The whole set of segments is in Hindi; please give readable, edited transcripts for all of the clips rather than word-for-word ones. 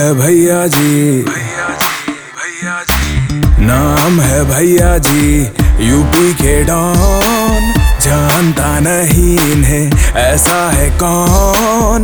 है भैया जी, नाम है भैया जी, यूपी के डॉन। जानता नहीं इन्हें, ऐसा है कौन।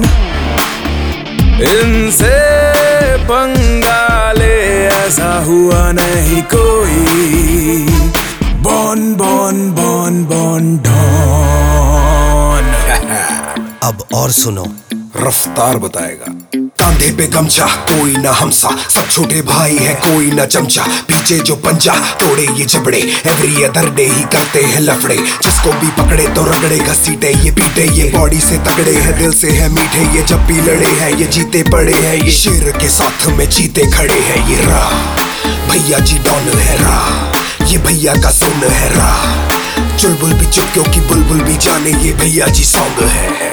इनसे पंगा ले, ऐसा हुआ नहीं कोई। बॉन बॉन बॉन बॉन डॉन। अब और सुनो, रफ्तार बताएगा। कांधे पे गमछा, कोई ना हमसा, सब छोटे भाई है, कोई ना चमचा। पीछे जो पंजा, तोड़े ये जबड़े, एवरी अदर डे ही करते हैं लफड़े। जिसको भी पकड़े तो रगड़े, घसीटे ये पीटे, ये बॉडी से तगड़े हैं, दिल से है मीठे। ये जब भी लड़े हैं, ये जीते पड़े हैं, ये शेर के साथ में चीते खड़े हैं। ये रा भैया जी डॉन है, रा ये भैया का सुन है, रा चुलबुल भी चुप क्योंकि बुलबुल भी जाने, ये भैया जी सॉन्ग है।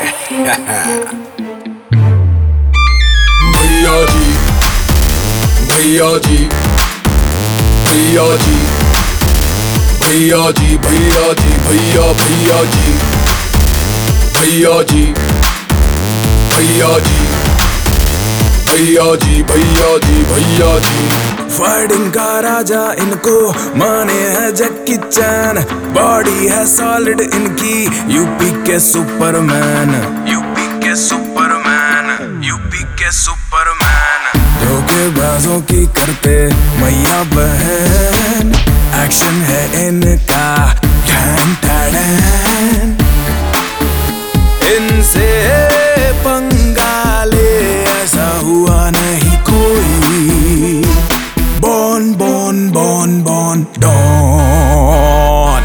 भैया जी भैया जी भैया जी भैया जी भैया जी भैया भैया जी भैया जी भैया जी भैया जी भैया जी भैया जी। फाइटिंग का राजा इनको माने है जैकी चैन। बॉडी है सॉलिड इनकी, यूपी के सुपरमैन, यूपी के सुपरमैन, यूपी के सुपरमैन। धोखेबाजों की करते मैया बहन, एक्शन है इनका ढैन ढैन। इनसे पंगा ले, ऐसा हुआ नहीं कोई। बॉन बॉन बॉन बॉन डॉन।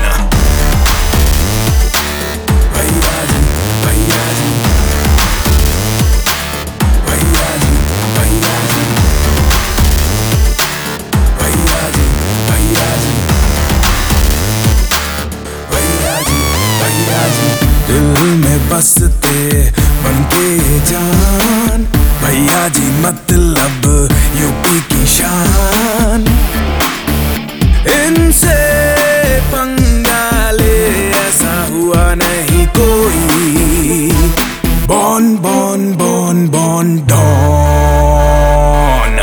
भैया जी भैया जी भैया जी भैया जी भैया जी भैया जी भैया जी भैया जी। दिल में बसते बनके जान, भैया जी मतलब यूपी की शान। इनसे पंगा ले, ऐसा हुआ नहीं कोई। बॉन बॉन बॉन बॉन डॉन।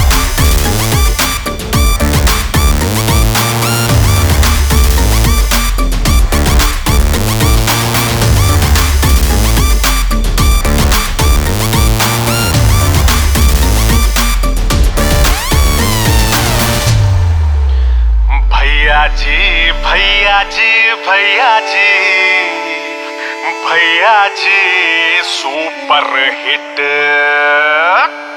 भैया जी भैया जी भैया जी भैया जी सुपर हिट।